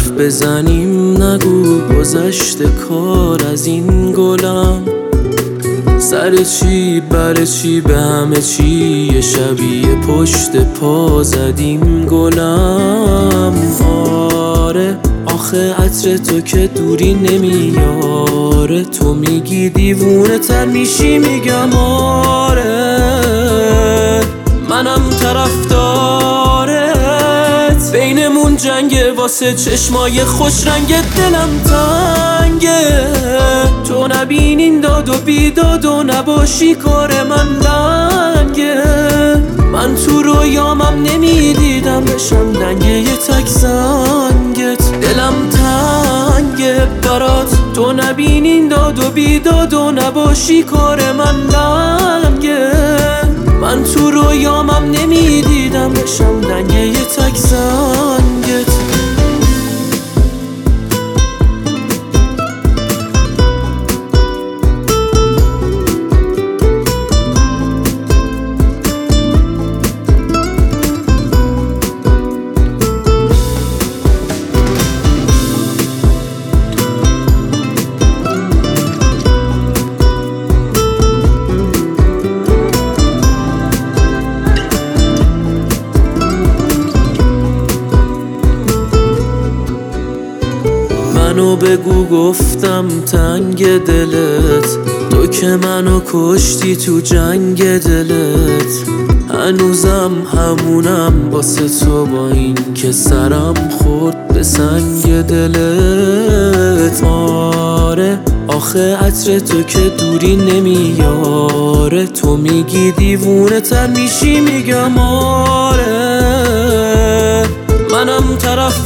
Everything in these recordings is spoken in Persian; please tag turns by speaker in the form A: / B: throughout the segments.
A: حرف بزنیم نگو گذشته کار از این گلم. سر چی بر چی به همه چی یه شبیه پشت پا زدیم گلم. آره آخه عطر تو که دوری نمیاره، تو میگی دیوونه تر میشی میگم آره. منم طرفدارت، بینمون جنگه واسه چشمای خوش رنگت، دلم تنگه تو نبینین داد و بیداد و نباشی کار من لنگه. من تو رویامم نمیدیدم بشم دنگه یه تک زنگت، دلم تنگه برات تو نبینین داد و بیداد و نباشی کار من لنگه. من تو رویامم نمیدیدم بشم دنگه یه تک زنگت. منو بگو گفتم تنگ دلت، تو که منو کشتی تو جنگ دلت. هنوزم همونم واسه تو با این که سرم خورد به سنگ دلت. آره آخه عطر تو که دوری نمیاره، تو میگی دیوونه تر میشی میگم آره. منم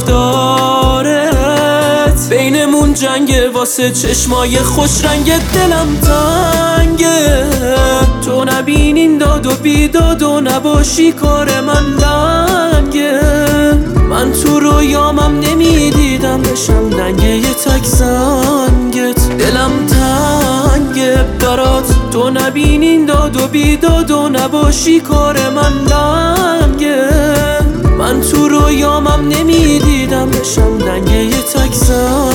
A: طرفدارت، بینمون جنگه واسه چشمای خوش رنگت، دلم تنگه تو نبینین داد و بیداد و نباشی کار من لنگه. من تو رویامم نمیدیدم بشم دنگه یه تک زنگت، دلم تنگه برات تو نبینین داد و بیداد و نباشی کار من لنگه. من تو رویامم نمیدیدم بشم دنگه یه تک زنگت.